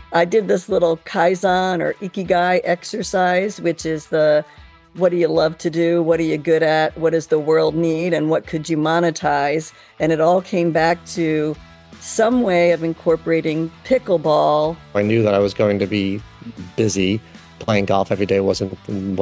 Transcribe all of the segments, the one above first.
I did this little Kaizen or Ikigai exercise, which is what do you love to do? What are you good at? What does the world need? And what could you monetize? And it all came back to some way of incorporating pickleball. I knew that I was going to be busy. Playing golf every day wasn't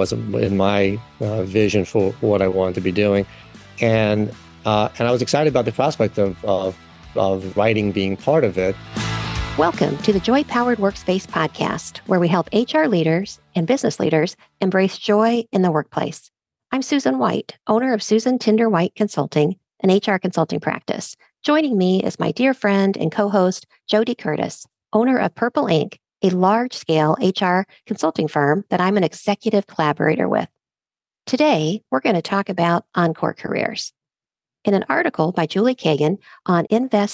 in my vision for what I wanted to be doing. And I was excited about the prospect of writing being part of it. Welcome to the Joy Powered Workspace podcast, where we help HR leaders and business leaders embrace joy in the workplace. I'm Susan White, owner of Susan Tinder White Consulting, an HR consulting practice. Joining me is my dear friend and co-host, Jody Curtis, owner of Purple Ink, a large-scale HR consulting firm that I'm an executive collaborator with. Today, we're going to talk about Encore Careers. In an article by Julie Kagan on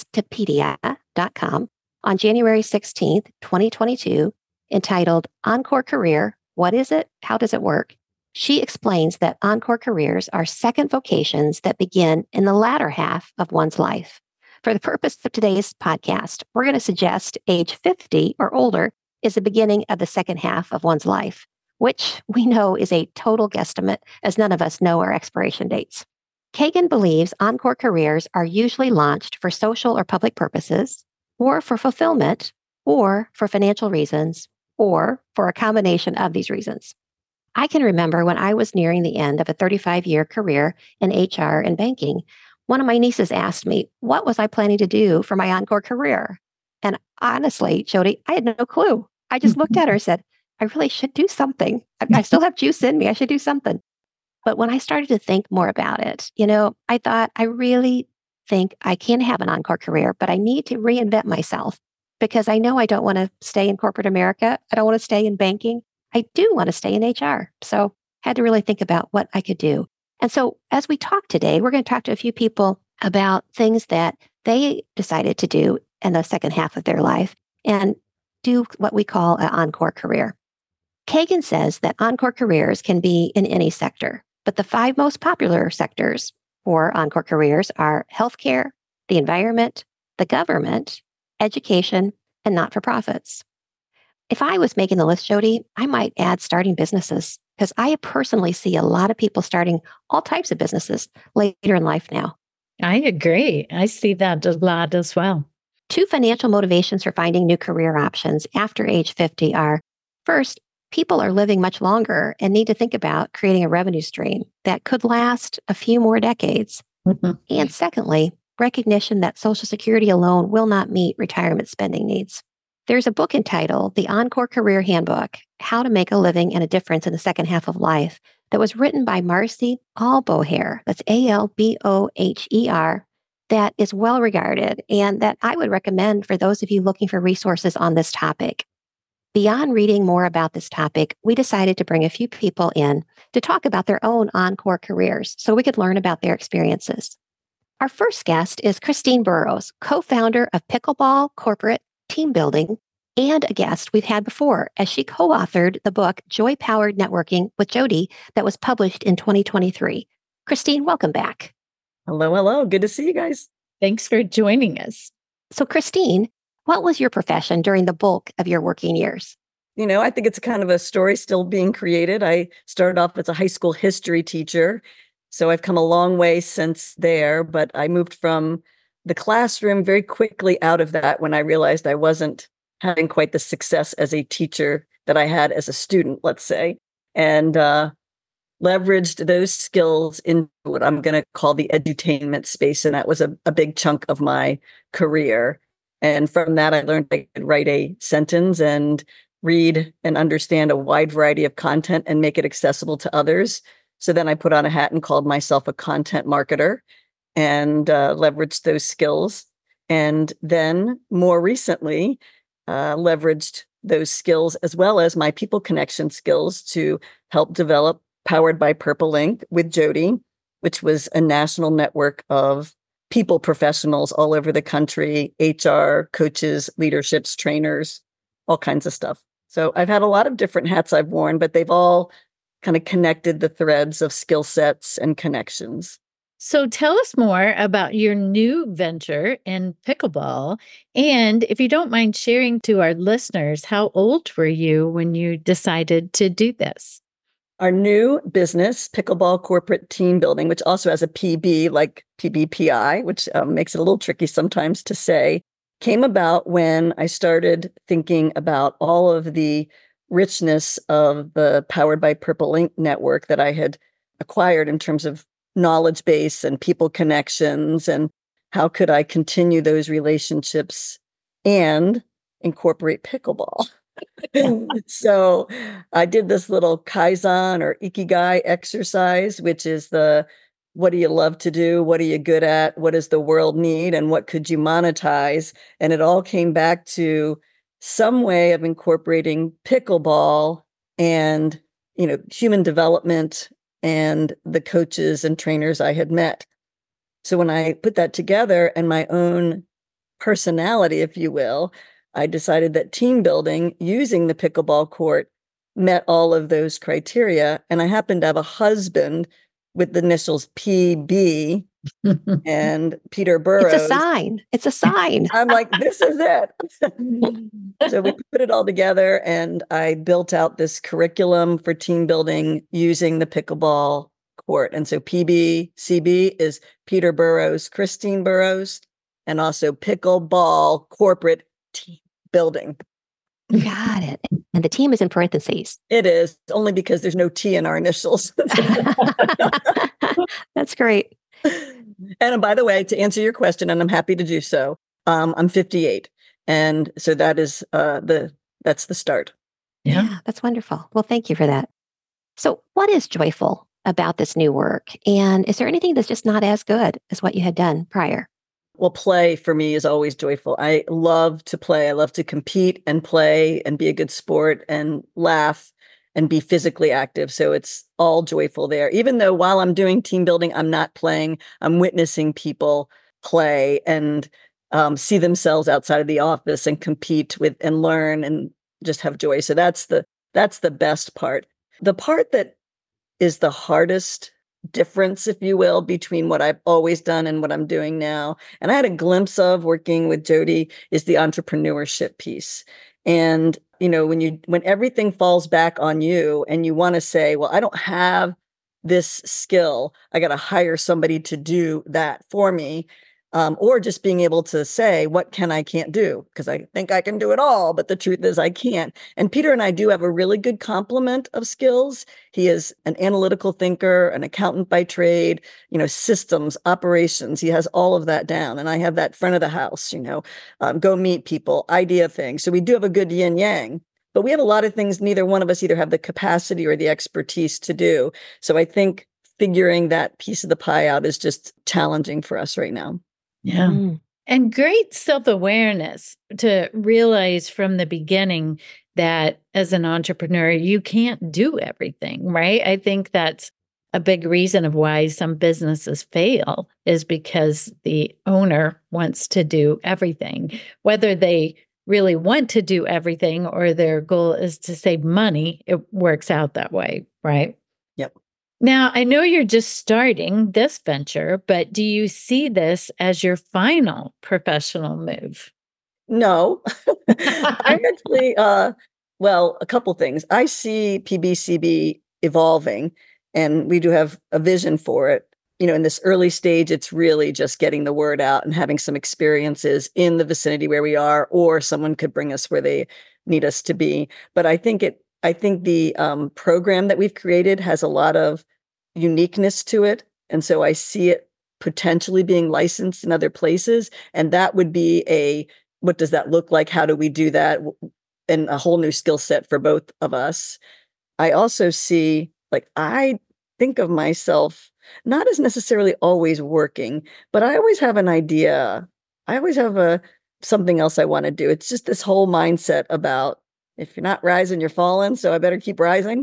Investopedia.com, on January 16th, 2022, entitled Encore Career, What is it? How does it work? She explains that Encore Careers are second vocations that begin in the latter half of one's life. For the purpose of today's podcast, we're going to suggest age 50 or older is the beginning of the second half of one's life, which we know is a total guesstimate as none of us know our expiration dates. Kagan believes Encore Careers are usually launched for social or public purposes, or for fulfillment, or for financial reasons, or for a combination of these reasons. I can remember when I was nearing the end of a 35-year career in HR and banking, one of my nieces asked me, what was I planning to do for my Encore career? And honestly, Jody, I had no clue. I just looked at her and said, I really should do something. I still have juice in me. I should do something. But when I started to think more about it, I thought, I really think I can have an Encore career, but I need to reinvent myself because I know I don't want to stay in corporate America. I don't want to stay in banking. I do want to stay in HR. So I had to really think about what I could do. And so as we talk today, we're going to talk to a few people about things that they decided to do in the second half of their life and do what we call an Encore career. Kagan says that Encore careers can be in any sector, but the 5 most popular sectors for Encore careers are healthcare, the environment, the government, education, and not-for-profits. If I was making the list, Jody, I might add starting businesses because I personally see a lot of people starting all types of businesses later in life now. I agree. I see that a lot as well. 2 financial motivations for finding new career options after age 50 are, first, people are living much longer and need to think about creating a revenue stream that could last a few more decades. Mm-hmm. And secondly, recognition that Social Security alone will not meet retirement spending needs. There's a book entitled The Encore Career Handbook, How to Make a Living and a Difference in the Second Half of Life, that was written by Marcy Alboher, that's Alboher, that is well regarded and that I would recommend for those of you looking for resources on this topic. Beyond reading more about this topic, we decided to bring a few people in to talk about their own Encore careers so we could learn about their experiences. Our first guest is Christine Burrows, co-founder of Pickleball Corporate Team Building, and a guest we've had before as she co-authored the book Joy Powered Networking with Jody that was published in 2023. Christine, welcome back. Hello. Good to see you guys. Thanks for joining us. So Christine, what was your profession during the bulk of your working years? I think it's kind of a story still being created. I started off as a high school history teacher, so I've come a long way since there, but I moved from the classroom very quickly out of that when I realized I wasn't having quite the success as a teacher that I had as a student, let's say, and leveraged those skills into what I'm going to call the edutainment space, and that was a big chunk of my career. And from that, I learned I could write a sentence and read and understand a wide variety of content and make it accessible to others. So then I put on a hat and called myself a content marketer and leveraged those skills. And then more recently, leveraged those skills as well as my people connection skills to help develop Powered by Purple Ink with Jody, which was a national network of people professionals all over the country, HR, coaches, leaderships, trainers, all kinds of stuff. So I've had a lot of different hats I've worn, but they've all kind of connected the threads of skill sets and connections. So tell us more about your new venture in pickleball. And if you don't mind sharing to our listeners, how old were you when you decided to do this? Our new business, Pickleball Corporate Team Building, which also has a PB like PBPI, which makes it a little tricky sometimes to say, came about when I started thinking about all of the richness of the Powered by Purple Ink network that I had acquired in terms of knowledge base and people connections, and how could I continue those relationships and incorporate pickleball. So I did this little Kaizen or Ikigai exercise, which is the what do you love to do? What are you good at? What does the world need? And what could you monetize? And it all came back to some way of incorporating pickleball and, human development and the coaches and trainers I had met. So when I put that together and my own personality, if you will, I decided that team building using the pickleball court met all of those criteria. And I happened to have a husband with the initials PB and Peter It's a Burrows. sign. It's a sign. I'm like, this is it. So we put it all together and I built out this curriculum for team building using the pickleball court. And so PBCB is Peter Burrows, Christine Burrows, and also pickleball corporate team building. Got it. And the team is in parentheses. It is only because there's no T in our initials. That's great. And by the way, to answer your question, and I'm happy to do so, I'm 58. And so that is that's the start. Yeah. That's wonderful. Well, thank you for that. So what is joyful about this new work? And is there anything that's just not as good as what you had done prior? Well, play for me is always joyful. I love to play. I love to compete and play and be a good sport and laugh and be physically active. So it's all joyful there. Even though while I'm doing team building, I'm not playing, I'm witnessing people play and see themselves outside of the office and compete with and learn and just have joy. So that's the best part. The part that is the hardest difference, if you will, between what I've always done and what I'm doing now, and I had a glimpse of working with Jody, is the entrepreneurship piece. And when everything falls back on you and you want to say, well, I don't have this skill, I got to hire somebody to do that for me. Or just being able to say, what can't do? Because I think I can do it all, but the truth is I can't. And Peter and I do have a really good complement of skills. He is an analytical thinker, an accountant by trade, systems, operations. He has all of that down. And I have that front of the house, go meet people, idea things. So we do have a good yin yang, but we have a lot of things neither one of us either have the capacity or the expertise to do. So I think figuring that piece of the pie out is just challenging for us right now. Yeah. Mm. And great self-awareness to realize from the beginning that as an entrepreneur, you can't do everything, right? I think that's a big reason of why some businesses fail is because the owner wants to do everything, whether they really want to do everything or their goal is to save money. It works out that way, right? Yep. Now, I know you're just starting this venture, but do you see this as your final professional move? No. I actually, a couple things. I see PBCB evolving, and we do have a vision for it. In this early stage, it's really just getting the word out and having some experiences in the vicinity where we are, or someone could bring us where they need us to be. But I think the program that we've created has a lot of uniqueness to it. And so I see it potentially being licensed in other places. And that would be what does that look like? How do we do that? And a whole new skill set for both of us. I also see, I think of myself not as necessarily always working, but I always have an idea. I always have something else I want to do. It's just this whole mindset about, if you're not rising, you're falling. So I better keep rising.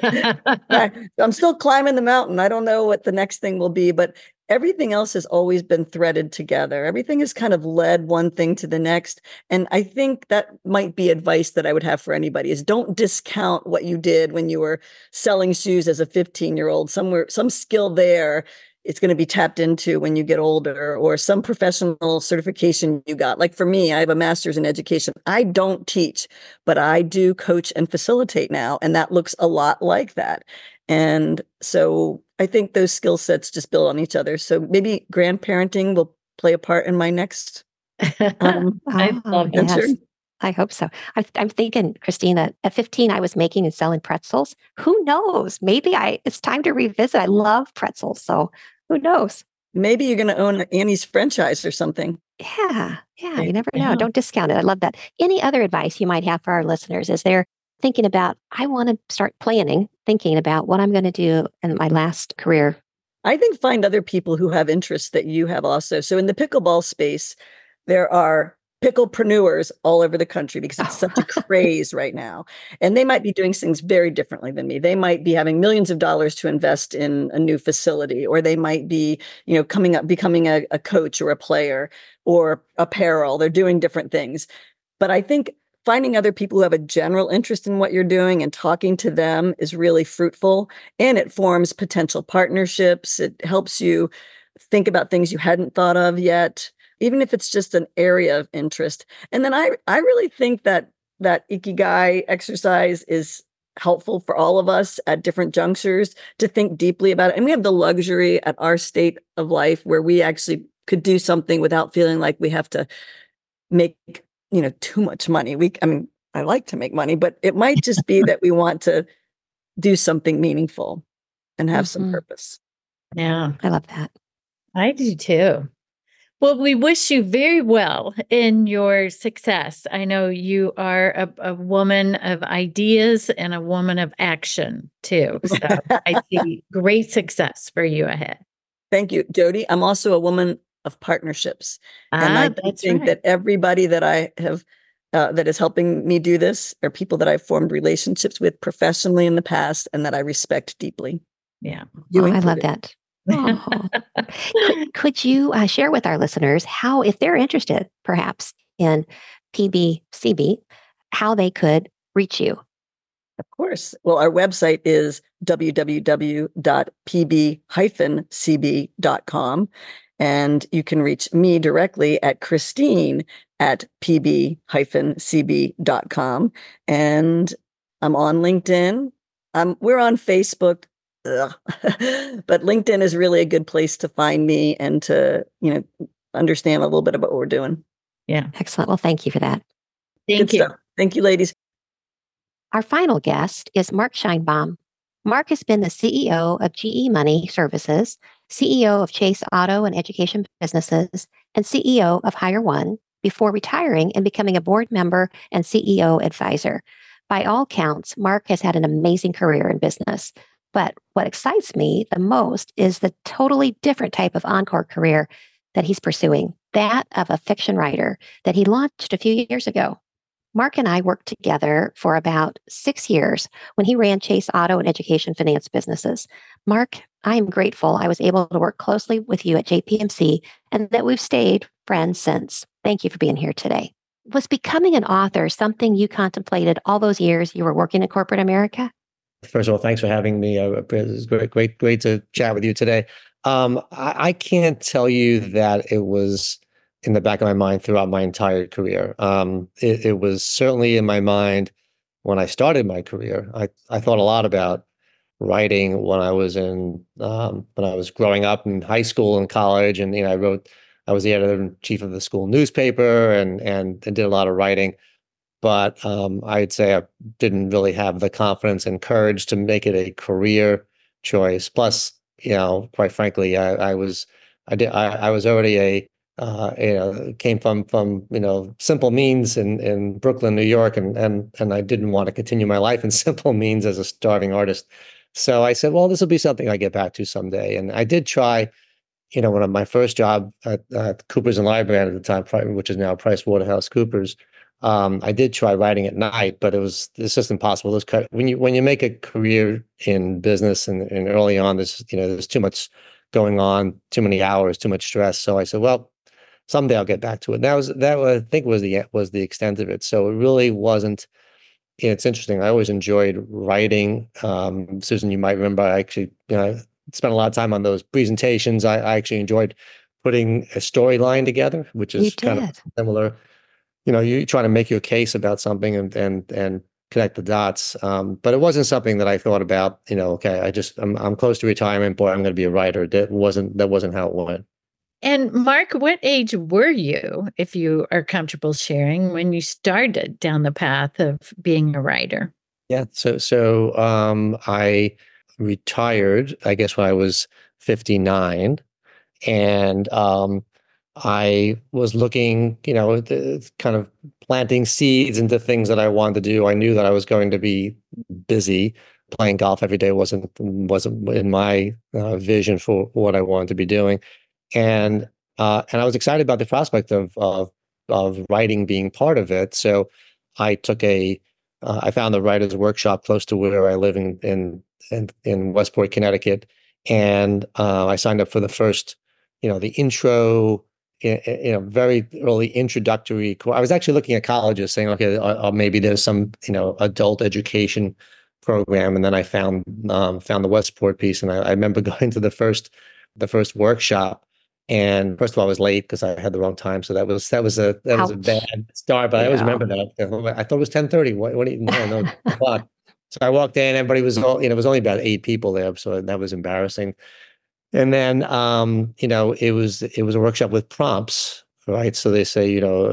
I'm still climbing the mountain. I don't know what the next thing will be, but everything else has always been threaded together. Everything has kind of led one thing to the next. And I think that might be advice that I would have for anybody is don't discount what you did when you were selling shoes as a 15-year-old. Some skill there it's going to be tapped into when you get older, or some professional certification you got. Like for me, I have a master's in education. I don't teach, but I do coach and facilitate now. And that looks a lot like that. And so I think those skill sets just build on each other. So maybe grandparenting will play a part in my next I love venture. Yes, I hope so. I'm thinking, Christina, at 15, I was making and selling pretzels. Who knows? Maybe it's time to revisit. I love pretzels. So who knows? Maybe you're going to own Annie's franchise or something. Yeah. There You never you know. go. Don't discount it. I love that. Any other advice you might have for our listeners as they're thinking about, I want to start planning, thinking about what I'm going to do in my last career? I think find other people who have interests that you have also. So in the pickleball space, there are picklepreneurs all over the country because it's such a craze right now. And they might be doing things very differently than me. They might be having millions of dollars to invest in a new facility, or they might be, becoming a coach or a player or apparel. They're doing different things. But I think finding other people who have a general interest in what you're doing and talking to them is really fruitful, and it forms potential partnerships. It helps you think about things you hadn't thought of yet, even if it's just an area of interest. And then I really think that Ikigai exercise is helpful for all of us at different junctures to think deeply about it. And we have the luxury at our state of life where we actually could do something without feeling like we have to make too much money. I like to make money, but it might just be that we want to do something meaningful and have some purpose. Yeah, I love that. I do too. Well, we wish you very well in your success. I know you are a woman of ideas and a woman of action too. So I see great success for you ahead. Thank you, Jody. I'm also a woman of partnerships. And I That's think right. that everybody that I have that is helping me do this are people that I've formed relationships with professionally in the past and that I respect deeply. Yeah. I love that. Oh. Could you share with our listeners how, if they're interested perhaps in PBCB, how they could reach you? Of course. Well, our website is www.pb-cb.com. And you can reach me directly at Christine@pb-cb.com. And I'm on LinkedIn. We're on Facebook. But LinkedIn is really a good place to find me and to, understand a little bit about what we're doing. Yeah. Excellent. Well, thank you for that. Thank you. Stuff. Thank you, ladies. Our final guest is Mark Scheinbaum. Mark has been the CEO of GE Money Services, CEO of Chase Auto and Education Businesses, and CEO of Hire One before retiring and becoming a board member and CEO advisor. By all counts, Mark has had an amazing career in business. But what excites me the most is the totally different type of encore career that he's pursuing, that of a fiction writer that he launched a few years ago. Mark and I worked together for about 6 years when he ran Chase Auto and Education Finance businesses. Mark, I am grateful I was able to work closely with you at JPMC and that we've stayed friends since. Thank you for being here today. Was becoming an author something you contemplated all those years you were working in corporate America? First of all, thanks for having me. It's great to chat with you today. I can't tell you that it was in the back of my mind throughout my entire career. It was certainly in my mind when I started my career. I thought a lot about writing when I was growing up in high school and college, and I was the editor-in-chief of the school newspaper and did a lot of writing. But I'd say I didn't really have the confidence and courage to make it a career choice. Plus, quite frankly, I was already came from simple means in Brooklyn, New York, and I didn't want to continue my life in simple means as a starving artist. So I said, well, this will be something I get back to someday. And I did try. One of my first job at Coopers and Lybrand at the time, which is now PricewaterhouseCoopers. I did try writing at night, but it's just impossible. When you make a career in business and early on, there's too much going on, too many hours, too much stress. So I said, well, someday I'll get back to it. And that I think was the extent of it. So it really wasn't. It's interesting. I always enjoyed writing. Susan, you might remember I actually spent a lot of time on those presentations. I actually enjoyed putting a storyline together, which You is kind of did. similar. You trying to make your case about something and connect the dots. But it wasn't something that I thought about. Okay, I'm close to retirement. Boy, I'm going to be a writer. That wasn't how it went. And Mark, what age were you, if you are comfortable sharing, when you started down the path of being a writer? Yeah. I retired, I guess, when I was 59. And I was looking, kind of planting seeds into things that I wanted to do. I knew that I was going to be busy. Playing golf every day wasn't in my vision for what I wanted to be doing. And I was excited about the prospect of writing being part of it. So I took I found a writer's workshop close to where I live in Westport, Connecticut, and I signed up for the first, the intro, very early introductory course. I was actually looking at colleges, saying, okay, maybe there's some, adult education program, and then I found the Westport piece, and I remember going to the first workshop. And first of all, I was late because I had the wrong time, so that was a Ouch. bad start. But I always Yeah. remember that. I thought it was 10:30. What do you no 10 o'clock. So I walked in, everybody was it was only about 8 people there, so that was embarrassing. And then it was a workshop with prompts, right? So they say,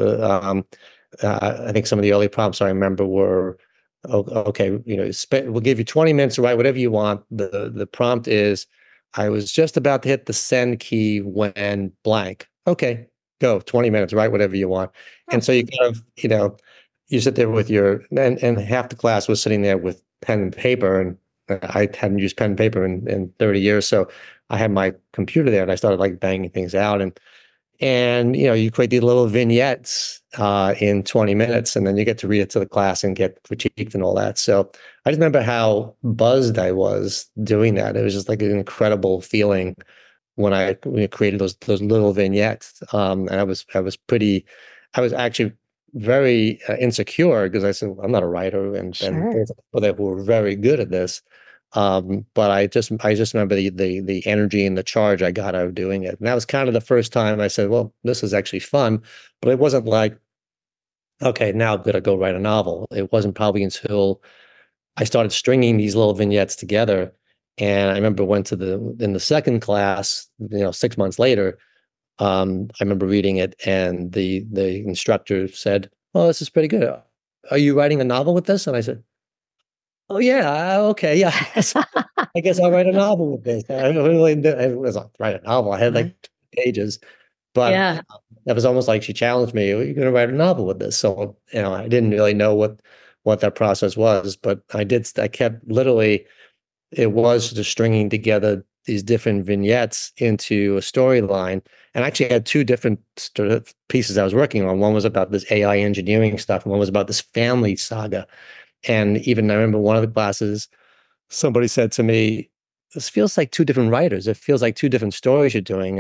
I think some of the early prompts I remember were, okay, we'll give you 20 minutes to write whatever you want. The prompt is, I was just about to hit the send key when blank. Okay, go 20 minutes, write whatever you want. And so you kind of, you sit there with and half the class was sitting there with pen and paper, and I hadn't used pen and paper in 30 years. So I had my computer there and I started like banging things out, and you create these little vignettes in 20 minutes, and then you get to read it to the class and get critiqued and all that. So I just remember how buzzed I was doing that. It was just like an incredible feeling when I created those little vignettes. And I was actually very insecure because I said, I'm not a writer, and Sure. there's people there who were very good at this. But I just remember the energy and the charge I got out of doing it. And that was kind of the first time I said, well, this is actually fun. But it wasn't like, okay, now I'm going to go write a novel. It wasn't probably until I started stringing these little vignettes together. And I remember in the second class, 6 months later, I remember reading it, and the instructor said, "Oh, this is pretty good. Are you writing a novel with this?" And I said, "Oh yeah, okay, yeah. I guess I'll write a novel with this." I really it was not write a novel. I had like 2 pages, but Yeah. that was almost like she challenged me. Are you going to write a novel with this? So I didn't really know what that process was, but I did. I kept literally. It was just stringing together these different vignettes into a storyline. And I actually had 2 different pieces I was working on. One was about this AI engineering stuff, and one was about this family saga. And even I remember one of the classes, somebody said to me, "This feels like 2 different writers. It feels like 2 different stories you're doing."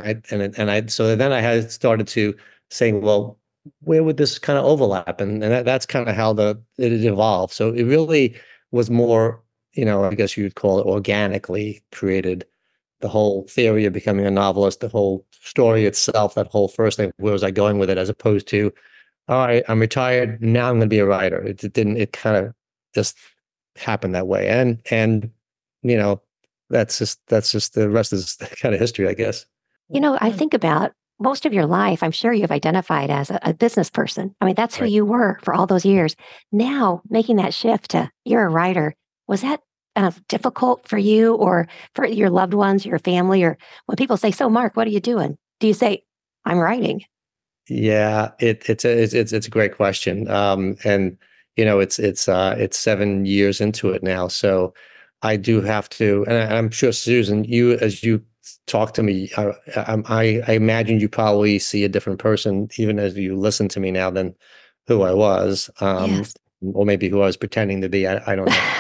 So then I had started to saying, well, where would this kind of overlap? And that's kind of how it evolved. So it really was more, I guess you would call it organically created. The whole theory of becoming a novelist, the whole story itself, that whole first thing, where was I going with it, as opposed to, all right, I'm retired, now I'm going to be a writer. It kind of just happened that way. And that's just the rest is kind of history, I guess. I think about most of your life, I'm sure you've identified as a business person. I mean, that's who Right. you were for all those years. Now, making that shift to you're a writer, was that kind of difficult for you or for your loved ones, your family? Or when people say, "So, Mark, what are you doing?" Do you say, "I'm writing"? Yeah, it's a great question. And it's 7 years into it now. So I do have to, and I'm sure, Susan, as you talk to me, I imagine you probably see a different person even as you listen to me now than who I was, Yes. or maybe who I was pretending to be. I don't know.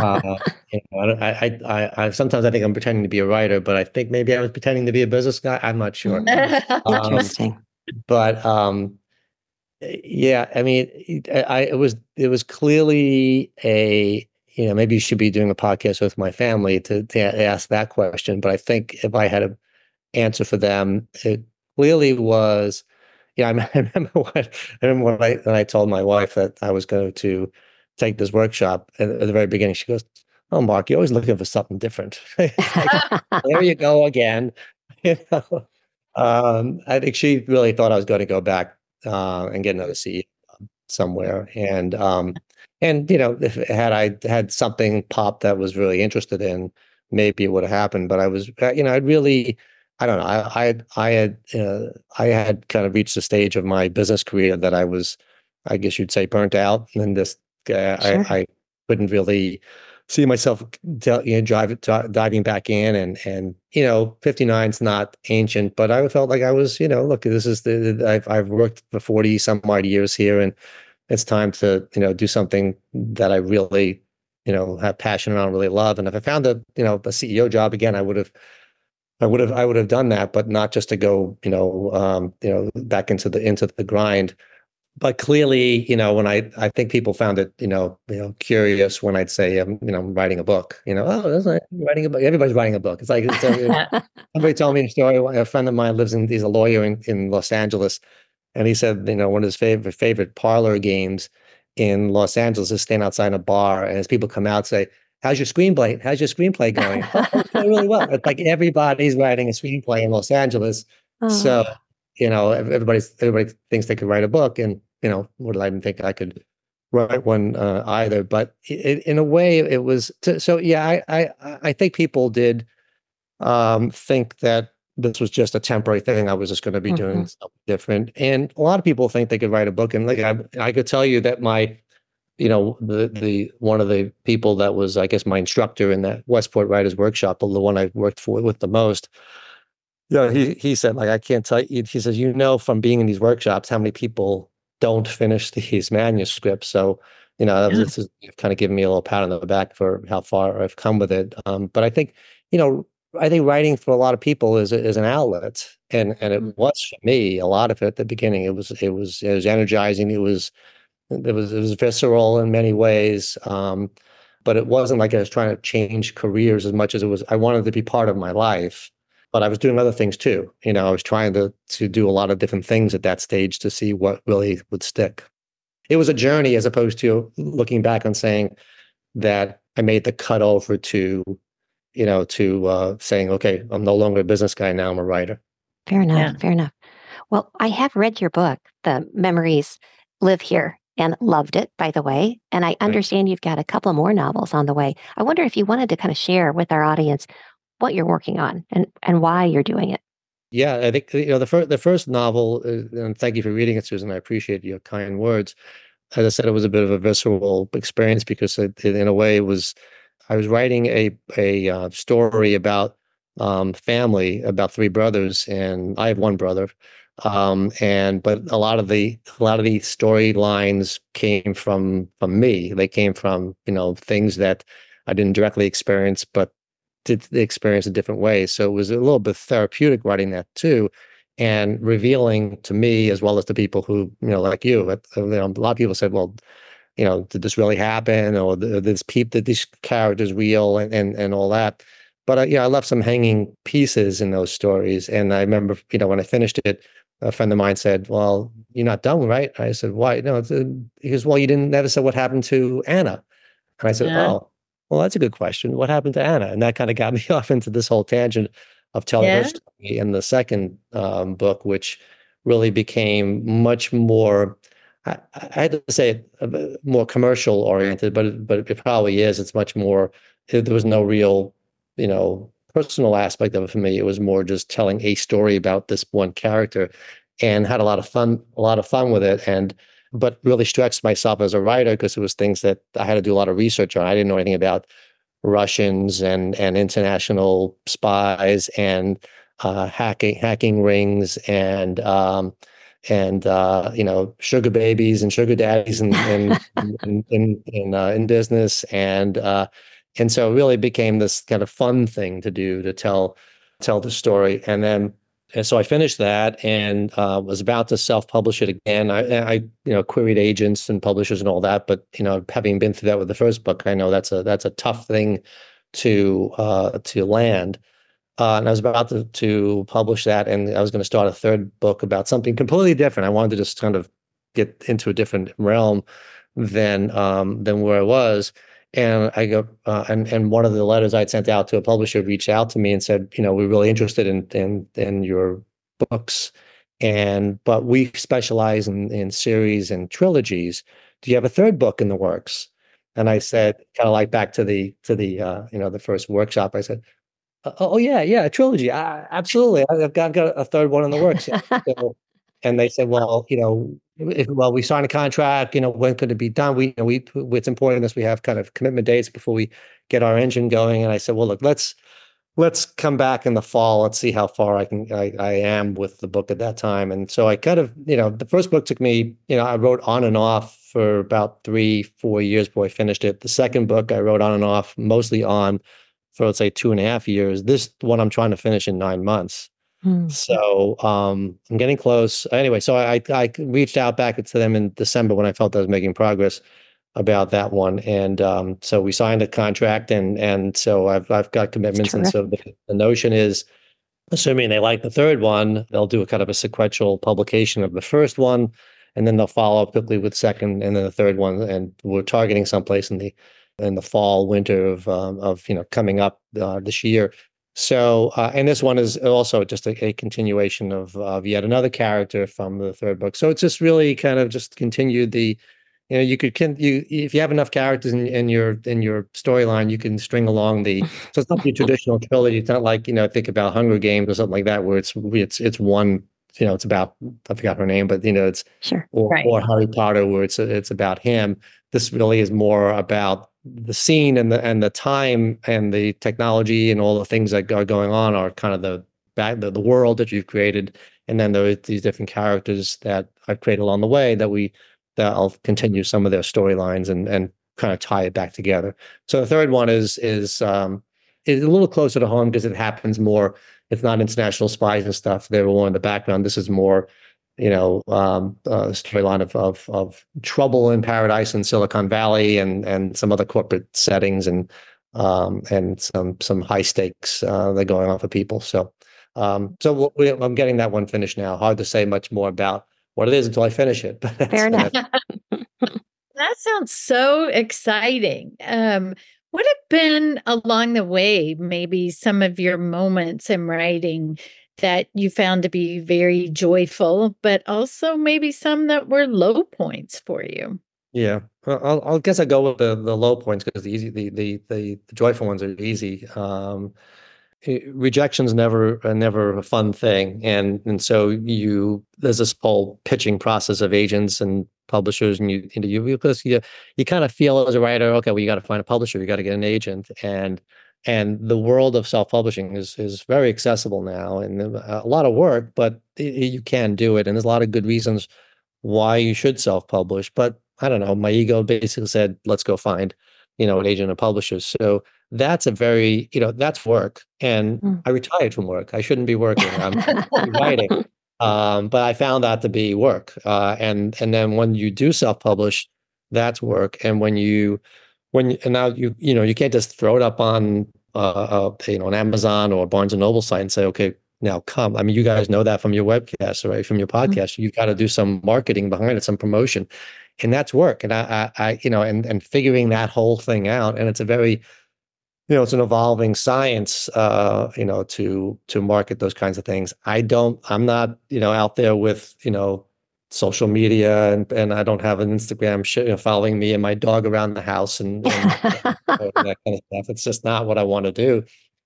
I sometimes I think I'm pretending to be a writer, but I think maybe I was pretending to be a business guy. I'm not sure. Um, Interesting. but yeah, I mean, it was clearly maybe you should be doing a podcast with my family to ask that question. But I think if I had an answer for them, it clearly was, I remember when I told my wife that I was going to take this workshop at the very beginning. She goes, "Oh, Mark, you're always looking for something different." It's like, there you go again. You know? I think she really thought I was going to go back and get another CEO somewhere. And if had I had something pop that was really interested in, maybe it would have happened. But I was, I really, I don't know. I had kind of reached the stage of my business career that I was, I guess you'd say, burnt out, and this, Sure. I couldn't really see myself, diving back in, and 59 is not ancient, but I felt like I was, look, this is I've worked for 40 some odd years here, and it's time to, do something that I really, have passion on, really love. And if I found a CEO job again, I would have done that, but not just to go, back into the grind. But clearly, when I think people found it, curious when I'd say, I'm writing a book, oh, that's not writing a book. Everybody's writing a book. It's like, somebody told me a story. A friend of mine he's a lawyer in Los Angeles. And he said, one of his favorite parlor games in Los Angeles is stand outside a bar, and as people come out, say, "How's your screenplay? How's your screenplay going?" "Oh, it's going really well." It's like everybody's writing a screenplay in Los Angeles. So, Oh, everybody thinks they could write a book, and what did I even think I could write one either? But in a way, it was so. Yeah, I think people did think that this was just a temporary thing. I was just going to be doing mhm. something different. And a lot of people think they could write a book. And like I could tell you that the one of the people that was, I guess, my instructor in that Westport Writers Workshop, the one I worked with the most, he said, like, I can't tell you. He says, from being in these workshops, how many people don't finish these manuscripts. So, Yeah. this is kind of giving me a little pat on the back for how far I've come with it. But you know, I think writing for a lot of people is an outlet, and it Mhm. was for me a lot of it at the beginning. It was energizing. It was visceral in many ways. But it wasn't like I was trying to change careers as much as it was. I wanted to be part of my life, but I was doing other things too. I was trying to do a lot of different things at that stage to see what really would stick. It was a journey as opposed to looking back and saying that I made the cut over to saying, okay, I'm no longer a business guy now. I'm a writer. Fair enough. Yeah. Fair enough. Well, I have read your book, The Memories Live Here, and loved it, by the way. And I Right. understand you've got a couple more novels on the way. I wonder if you wanted to kind of share with our audience what you're working on and why you're doing it. Yeah, I think the first novel, and thank you for reading it, Susan. I appreciate your kind words. As I said, it was a bit of a visceral experience because in a way, it was I was writing a story about family, about three brothers, and I have one brother. And but a lot of the storylines came from me. They came from things that I didn't directly experience, but did the experience in different ways. So it was a little bit therapeutic writing that too, and revealing to me as well as to people who, like you, a lot of people said, well, did this really happen? Or did these characters real and all that. But I left some hanging pieces in those stories. And I remember, when I finished it, a friend of mine said, "Well, you're not done, right?" I said, "Why?" No, he goes, "Well, you didn't never say what happened to Anna." And I said, Yeah. "Oh, well, that's a good question. What happened to Anna?" And that kind of got me off into this whole tangent of telling her Yeah. story in the second book, which really became much more. I had to say it, more commercial oriented, but it probably is. It's much more. There was no real, personal aspect of it for me. It was more just telling a story about this one character, and had a lot of fun with it, and but really stretched myself as a writer because it was things that I had to do a lot of research on. I didn't know anything about Russians and international spies and hacking rings and sugar babies and sugar daddies in business and so it really became this kind of fun thing to do to tell the story. And then and so I finished that and was about to self-publish it again. I queried agents and publishers and all that, but having been through that with the first book, I know that's a tough thing to land. And I was about to publish that, and I was going to start a third book about something completely different. I wanted to just kind of get into a different realm than where I was. And I go, and one of the letters I'd sent out to a publisher reached out to me and said, we're really interested in your books, but we specialize in series and trilogies. Do you have a third book in the works? And I said, kind of like back to the first workshop, I said, oh yeah, yeah, a trilogy. Absolutely. I've got a third one in the works. So, and they said, well, we signed a contract, when could it be done? It's important that we have kind of commitment dates before we get our engine going. And I said, well, look, let's come back in the fall. Let's see how far I am with the book at that time. And so I kind of, the first book took me, I wrote on and off for about 3-4 years before I finished it. The second book I wrote on and off, mostly on for, let's say, 2.5 years. This one I'm trying to finish in 9 months. So I'm getting close. Anyway, so I reached out back to them in December when I felt I was making progress about that one, and so we signed a contract, and so I've got commitments, and so the notion is, assuming they like the third one, they'll do a kind of a sequential publication of the first one, and then they'll follow up quickly with second, and then the third one, and we're targeting someplace in the fall, winter of coming up this year. So, and this one is also just a continuation of yet another character from the third book. So it's just really kind of just continued the, if you have enough characters in your storyline, you can string along so it's not the traditional trilogy. It's not like, think about Hunger Games or something like that, where it's one, it's about, I forgot her name, but it's sure. Or Harry Potter, where it's about him. This really is more about the scene and the time and the technology and all the things that are going on are kind of the world that you've created, and then there are these different characters that I've created along the way that I'll continue some of their storylines and kind of tie it back together. So the third one is a little closer to home because it happens more. It's not international spies and stuff. They're all in the background. This is more storyline of trouble in paradise in Silicon Valley and some other corporate settings and some high stakes that are going on for people. So I'm getting that one finished now. Hard to say much more about what it is until I finish it. Fair enough. That sounds so exciting. What have been along the way, maybe some of your moments in writing that you found to be very joyful, but also maybe some that were low points for you? Yeah, well, I'll guess I go with the low points because the joyful ones are easy. Rejection's never a fun thing, and so there's this whole pitching process of agents and publishers, and you kind of feel as a writer, okay, well, you got to find a publisher, you got to get an agent, and the world of self-publishing is very accessible now, and a lot of work, but you can do it, and there's a lot of good reasons why you should self-publish. But I don't know, my ego basically said, let's go find an agent or publisher. So that's that's work. And I retired from work. I shouldn't be working. I'm writing. But I found that to be work. And then when you do self-publish, that's work. And now you can't just throw it up on an Amazon or Barnes and Noble site and say, okay, now come. I mean, you guys know that from your webcast, right? From your podcast, you've got to do some marketing behind it, some promotion, and that's work. And and figuring that whole thing out. And it's a very, it's an evolving science, to market those kinds of things. I'm not, out there with, social media, and I don't have an Instagram following me and my dog around the house and that kind of stuff. It's just not what I want to do.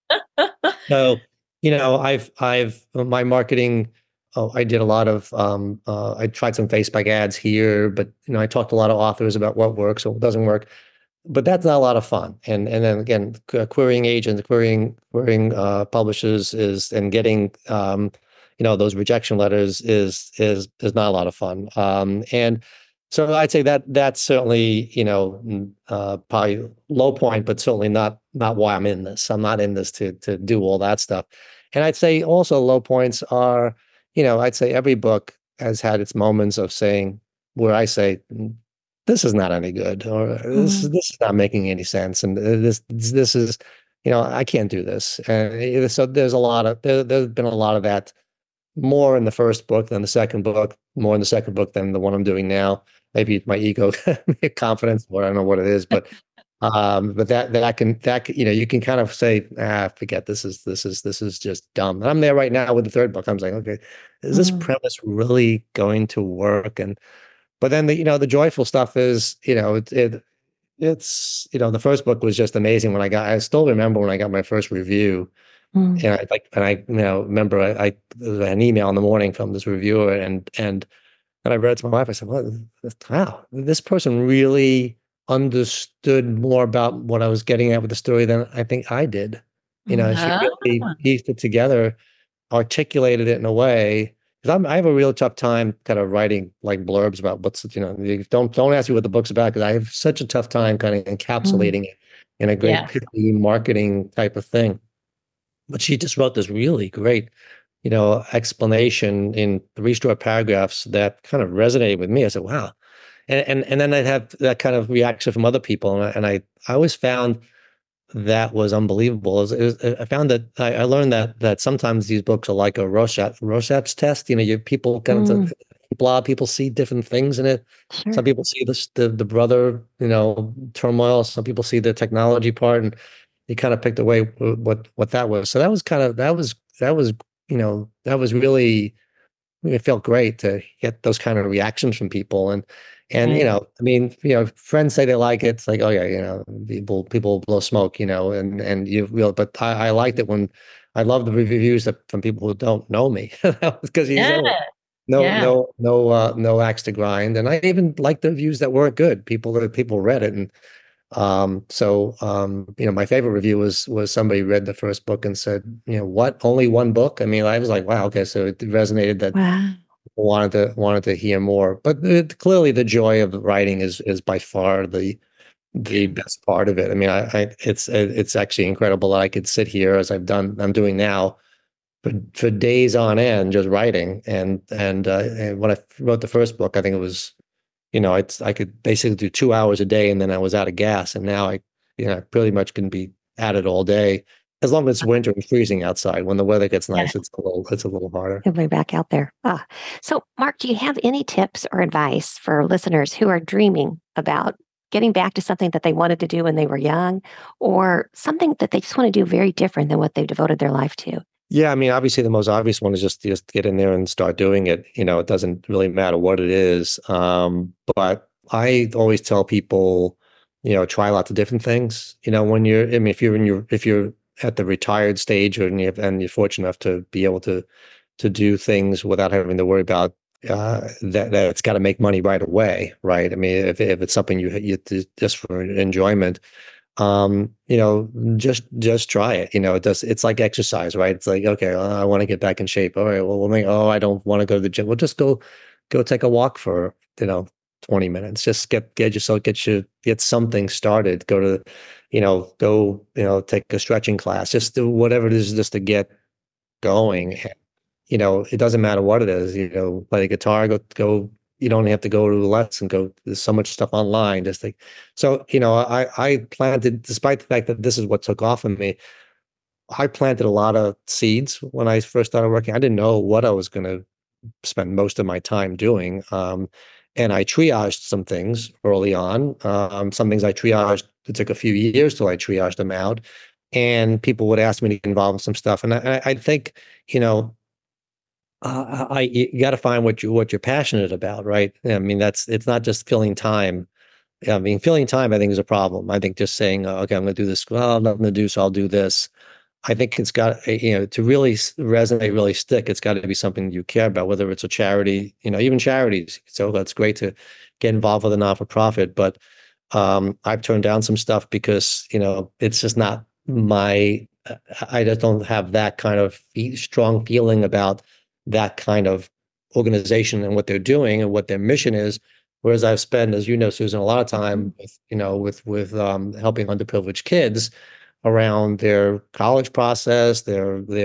So, I've my marketing. Oh, I did a lot of. I tried some Facebook ads here, but I talked to a lot of authors about what works or what doesn't work. But that's not a lot of fun. And then again, querying agents, querying publishers and getting those rejection letters is not a lot of fun. And so I'd say that's certainly probably low point, but certainly not why I'm in this. I'm not in this to do all that stuff. And I'd say also low points are, I'd say every book has had its moments of saying where I say, this is not any good, or this is not making any sense, and this is, I can't do this. And so there's a lot of there's been a lot of that, more in the first book than the second book, more in the second book than the one I'm doing now. Maybe my ego, confidence, or I don't know what it is, but you can kind of say, forget this is just dumb. And I'm there right now with the third book. I'm like, okay, is this premise really going to work? But then the joyful stuff is, it's the first book was just amazing when I still remember when I got my first review. And I remember I an email in the morning from this reviewer, and I read it to my wife. I said, "Well, wow, this person really understood more about what I was getting at with the story than I think I did." She really pieced it together, articulated it in a way. Because I have a real tough time kind of writing like blurbs about what's, don't ask me what the book's about, because I have such a tough time kind of encapsulating it in a great pithy marketing type of thing. But she just wrote this really great, explanation in 3 short paragraphs that kind of resonated with me. I said, wow. And then I'd have that kind of reaction from other people. And I always found that was unbelievable. I found that I learned that sometimes these books are like a Rorschach's test. People kind of, a lot of people see different things in it. Sure. Some people see the brother, turmoil. Some people see the technology part, and he kind of picked away what that was. So that was really, it felt great to get those kind of reactions from people. And friends say they like it. It's like, oh yeah, people blow smoke, and but I liked it when I love the reviews from people who don't know me, because no axe to grind. And I even liked the reviews that weren't good. People read it, and my favorite review was somebody read the first book and said, what, only one book? I mean, I was like, wow, okay, so it resonated that people wanted to hear more. But clearly the joy of writing is by far the best part of it. I mean, it's actually incredible that I could sit here as I'm doing now for days on end just writing. And when I wrote the first book, I think it was, I could basically do 2 hours a day, and then I was out of gas. And now I pretty much can be at it all day, as long as it's winter and freezing outside. When the weather gets nice, it's a little harder. He'll be back out there. So Mark, do you have any tips or advice for listeners who are dreaming about getting back to something that they wanted to do when they were young, or something that they just want to do very different than what they've devoted their life to? Yeah, I mean, obviously the most obvious one is just get in there and start doing it. It doesn't really matter what it is. But I always tell people, try lots of different things. If you're at the retired stage, and you're fortunate enough to be able to do things without having to worry about that it's got to make money right away, right? I mean, if it's something you just for enjoyment, just try it. It's like exercise, right? It's like, okay, I want to get back in shape. All right, well, I don't want to go to the gym. Well, just go take a walk for 20 minutes. Just get something started. Go to take a stretching class. Just do whatever it is, just to get going. It doesn't matter what it is. Play the guitar. Go. You don't have to go to the lesson. There's so much stuff online. I planted, despite the fact that this is what took off in me, I planted a lot of seeds when I first started working. I didn't know what I was going to spend most of my time doing. And I triaged some things early on. Some things I triaged, it took a few years till I triaged them out. And people would ask me to get involved in some stuff. And I think, you got to find what you're passionate about, right? I mean, it's not just filling time. I mean, filling time, I think, is a problem. I think just saying, okay, I'm going to do this. Well, nothing to do, so I'll do this. I think it's got, to really resonate, really stick, it's got to be something you care about, whether it's a charity, even charities. So that's great to get involved with a not-for-profit. But I've turned down some stuff because, it's just not I just don't have that kind of strong feeling about that kind of organization and what they're doing and what their mission is. Whereas I've spent, as you know, Susan, a lot of time with helping underprivileged kids around their college process, their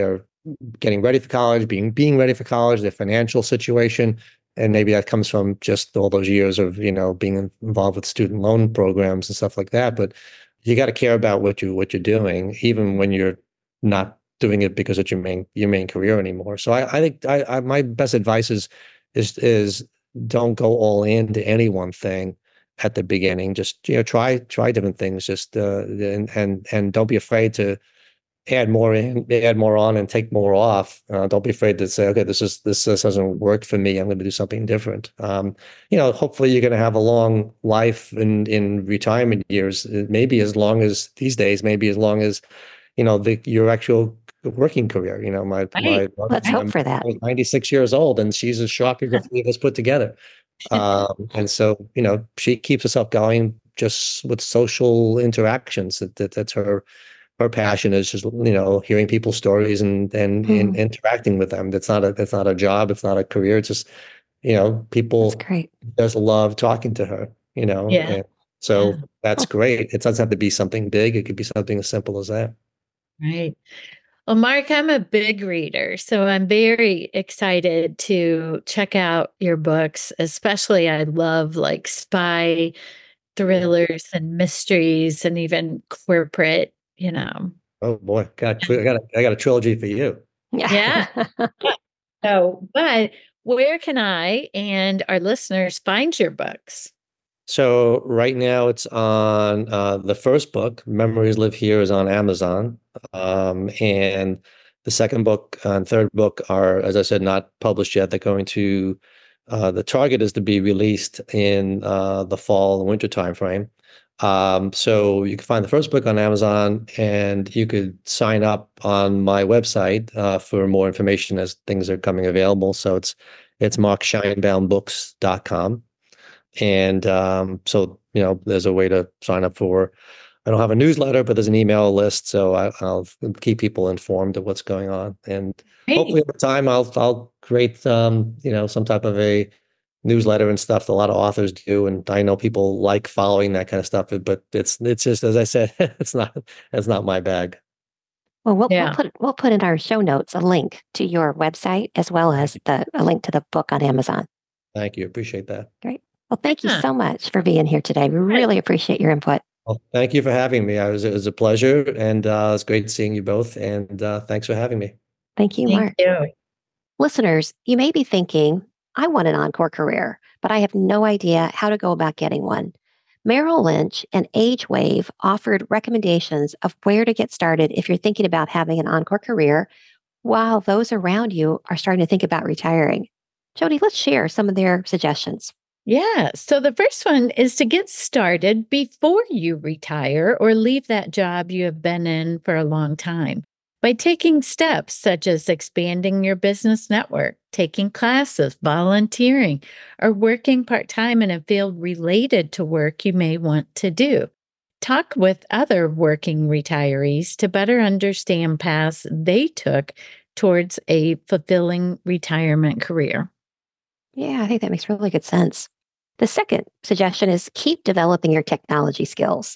getting ready for college, being ready for college, their financial situation. And maybe that comes from just all those years of, being involved with student loan programs and stuff like that. But you got to care about what you're doing, even when you're not doing it because it's your main career anymore. So I think my best advice is don't go all into any one thing at the beginning. Just try different things. Just and don't be afraid to add more on, and take more off. Don't be afraid to say, okay, this doesn't work for me. I'm going to do something different. Hopefully you're going to have a long life in retirement years. Maybe as long as these days, maybe as long as your actual working career. My Right. Let's hope for that. 96 years old, and she's as sharp as the three of us put together. And so she keeps herself going just with social interactions. That's her passion, is just hearing people's stories and interacting with them. That's not a job. It's not a career. It's just people That's great. just love talking to her. Yeah. And so Yeah. that's great. It doesn't have to be something big. It could be something as simple as that. Right. Well, Mark, I'm a big reader, so I'm very excited to check out your books. Especially, I love like spy thrillers and mysteries, and even corporate. Oh boy, I got a trilogy for you. Yeah. So, but where can I and our listeners find your books? So right now it's on the first book, Memories Live Here, is on Amazon. And the second book and third book are, as I said, not published yet. They're going to, the target is to be released in the fall and winter timeframe. So you can find the first book on Amazon, and you could sign up on my website for more information as things are coming available. So it's markscheinbaumbooks.com. And so, there's a way to sign up for, I don't have a newsletter, but there's an email list. So I'll keep people informed of what's going on. And hopefully over time, I'll create, some type of a newsletter and stuff. A lot of authors do. And I know people like following that kind of stuff, but it's just, as I said, it's not my bag. Well, we'll put in our show notes a link to your website, as well as a link to the book on Amazon. Thank you. Appreciate that. Great. Well, thank you so much for being here today. We really appreciate your input. Well, thank you for having me. It was a pleasure, and it's great seeing you both. And thanks for having me. Thank you, Mark. Thank you. Listeners, you may be thinking, I want an encore career, but I have no idea how to go about getting one. Merrill Lynch and AgeWave offered recommendations of where to get started if you're thinking about having an encore career, while those around you are starting to think about retiring. Jody, let's share some of their suggestions. Yeah. So the first one is to get started before you retire or leave that job you have been in for a long time by taking steps such as expanding your business network, taking classes, volunteering, or working part-time in a field related to work you may want to do. Talk with other working retirees to better understand paths they took towards a fulfilling retirement career. Yeah, I think that makes really good sense. The second suggestion is keep developing your technology skills.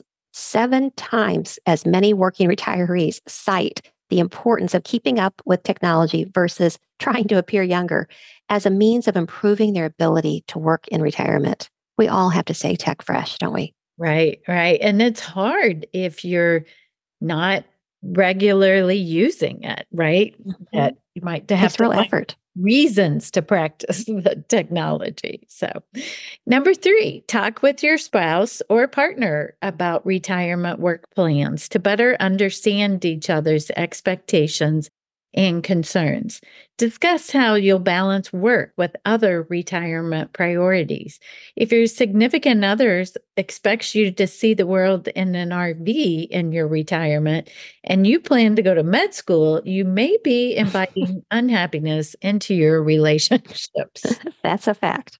7 times as many working retirees cite the importance of keeping up with technology versus trying to appear younger as a means of improving their ability to work in retirement. We all have to stay tech fresh, don't we? Right. And it's hard if you're not regularly using it, right? Mm-hmm. That you might have to real effort. Reasons to practice the technology. So, number 3, talk with your spouse or partner about retirement work plans to better understand each other's expectations and concerns. Discuss how you'll balance work with other retirement priorities. If your significant other expects you to see the world in an RV in your retirement and you plan to go to med school, you may be inviting unhappiness into your relationships. That's a fact.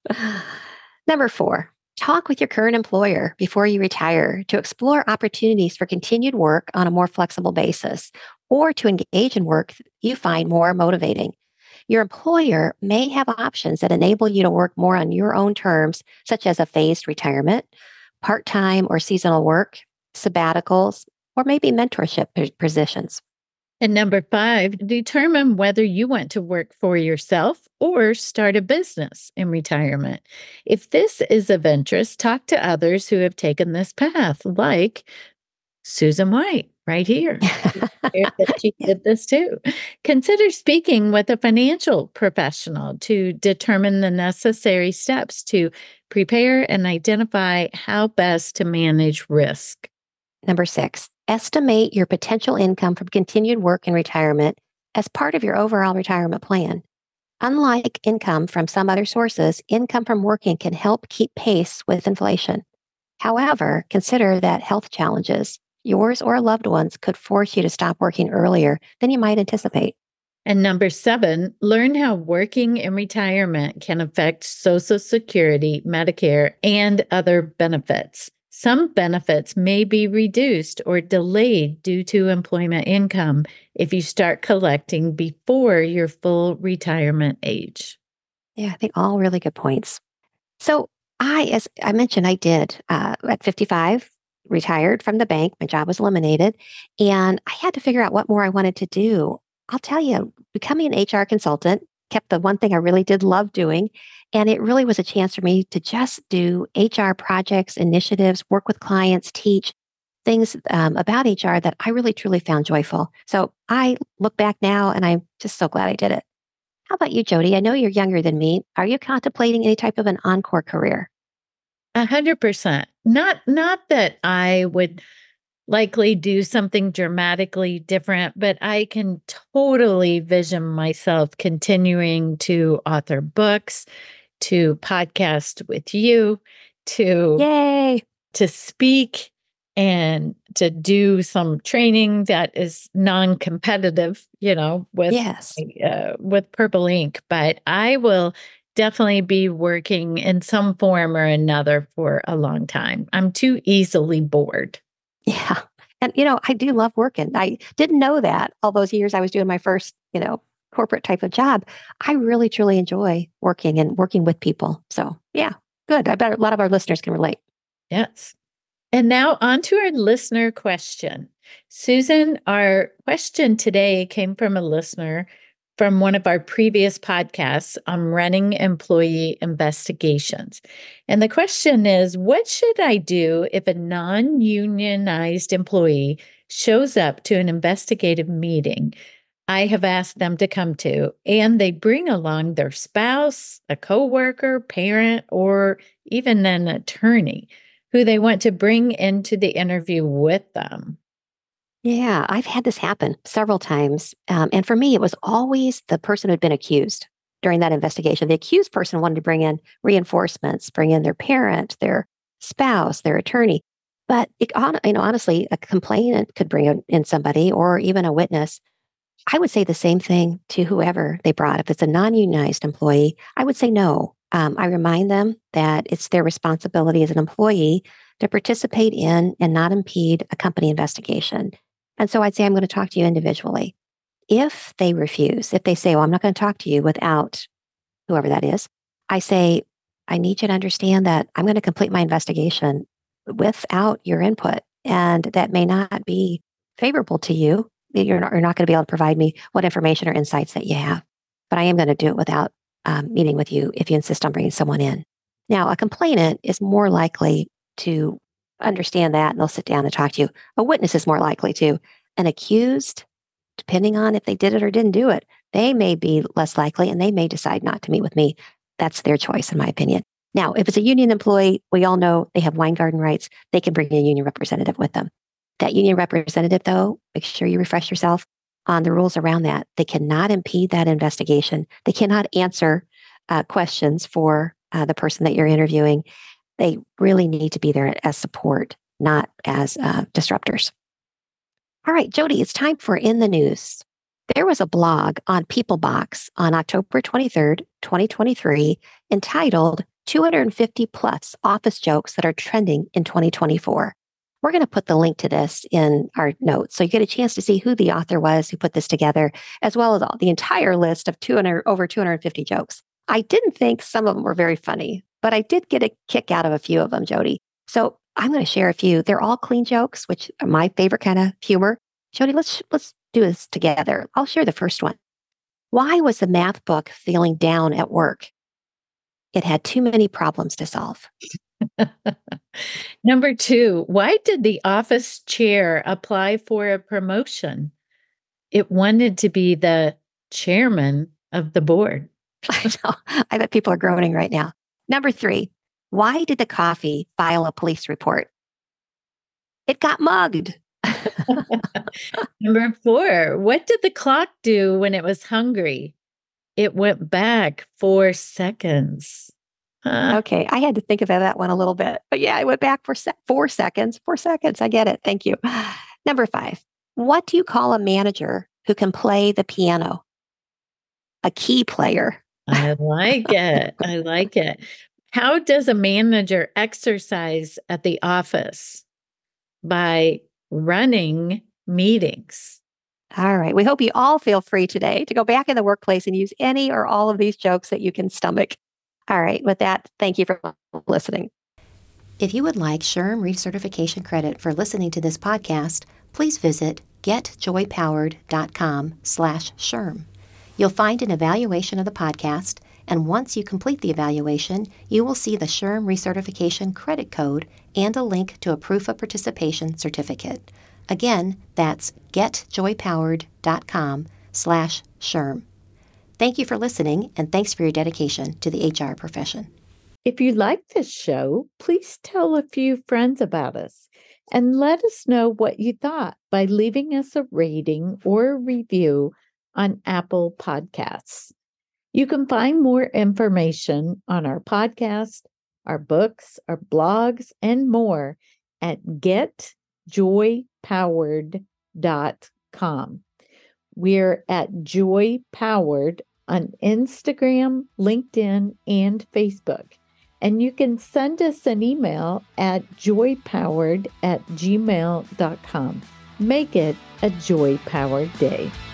Number 4, talk with your current employer before you retire to explore opportunities for continued work on a more flexible basis, or to engage in work you find more motivating. Your employer may have options that enable you to work more on your own terms, such as a phased retirement, part-time or seasonal work, sabbaticals, or maybe mentorship positions. And number 5, determine whether you want to work for yourself or start a business in retirement. If this is of interest, talk to others who have taken this path, like Susan White, right here. Shared that she did this too. Consider speaking with a financial professional to determine the necessary steps to prepare and identify how best to manage risk. Number 6, estimate your potential income from continued work in retirement as part of your overall retirement plan. Unlike income from some other sources, income from working can help keep pace with inflation. However, consider that health challenges, yours or a loved one's, could force you to stop working earlier than you might anticipate. And number 7, learn how working in retirement can affect Social Security, Medicare, and other benefits. Some benefits may be reduced or delayed due to employment income if you start collecting before your full retirement age. Yeah, I think all really good points. So as I mentioned, I did at 55, retired from the bank. My job was eliminated, and I had to figure out what more I wanted to do. I'll tell you, becoming an HR consultant kept the one thing I really did love doing. And it really was a chance for me to just do HR projects, initiatives, work with clients, teach things about HR that I really truly found joyful. So I look back now and I'm just so glad I did it. How about you, Jody? I know you're younger than me. Are you contemplating any type of an encore career? 100%. Not that I would likely do something dramatically different, but I can totally vision myself continuing to author books, to podcast with you, to Yay! to speak and to do some training that is non-competitive, Yes. with Purple Ink. But I will definitely be working in some form or another for a long time. I'm too easily bored. Yeah. And, I do love working. I didn't know that all those years I was doing my first, corporate type of job. I really, truly enjoy working and working with people. So, yeah, good. I bet a lot of our listeners can relate. Yes. And now on to our listener question. Susan, our question today came from a listener from one of our previous podcasts on running employee investigations. And the question is, what should I do if a non-unionized employee shows up to an investigative meeting I have asked them to come to, and they bring along their spouse, a coworker, parent, or even an attorney who they want to bring into the interview with them? Yeah, I've had this happen several times. And for me, it was always the person who'd been accused during that investigation. The accused person wanted to bring in reinforcements, bring in their parent, their spouse, their attorney. But honestly, a complainant could bring in somebody or even a witness. I would say the same thing to whoever they brought. If it's a non-unionized employee, I would say no. I remind them that it's their responsibility as an employee to participate in and not impede a company investigation. And so I'd say, I'm going to talk to you individually. If they refuse, if they say, well, I'm not going to talk to you without whoever that is, I say, I need you to understand that I'm going to complete my investigation without your input. And that may not be favorable to you. You're not going to be able to provide me what information or insights that you have. But I am going to do it without meeting with you if you insist on bringing someone in. Now, a complainant is more likely to understand that and they'll sit down and talk to you. A witness is more likely to. An accused, depending on if they did it or didn't do it, they may be less likely and they may decide not to meet with me. That's their choice, in my opinion. Now, if it's a union employee, we all know they have Weingarten rights. They can bring a union representative with them. That union representative, though, make sure you refresh yourself on the rules around that. They cannot impede that investigation. They cannot answer questions for the person that you're interviewing. They really need to be there as support, not as disruptors. All right, Jody, it's time for In the News. There was a blog on PeopleBox on October 23rd, 2023, entitled 250 plus office jokes that are trending in 2024. We're going to put the link to this in our notes so you get a chance to see who the author was who put this together, as well as the entire list of over 250 jokes. I didn't think some of them were very funny, but I did get a kick out of a few of them, Jody. So I'm going to share a few. They're all clean jokes, which are my favorite kind of humor. Jody, let's do this together. I'll share the first one. Why was the math book feeling down at work? It had too many problems to solve. Number 2, why did the office chair apply for a promotion? It wanted to be the chairman of the board. I know. I bet people are groaning right now. Number 3, why did the coffee file a police report? It got mugged. Number 4, what did the clock do when it was hungry? It went back 4 seconds. Okay, I had to think about that one a little bit. But yeah, I went back for 4 seconds. 4 seconds. I get it. Thank you. Number 5, what do you call a manager who can play the piano? A key player. I like it. I like it. How does a manager exercise at the office? By running meetings. All right. We hope you all feel free today to go back in the workplace and use any or all of these jokes that you can stomach. All right. With that, thank you for listening. If you would like SHRM recertification credit for listening to this podcast, please visit getjoypowered.com/SHRM. You'll find an evaluation of the podcast, and once you complete the evaluation, you will see the SHRM recertification credit code and a link to a proof of participation certificate. Again, that's getjoypowered.com/SHRM. Thank you for listening, and thanks for your dedication to the HR profession. If you like this show, please tell a few friends about us and let us know what you thought by leaving us a rating or a review on Apple Podcasts. You can find more information on our podcast, our books, our blogs, and more at getjoypowered.com. We're at Joy Powered on Instagram, LinkedIn, and Facebook. And you can send us an email at joypowered@gmail.com. Make it a joy-powered day.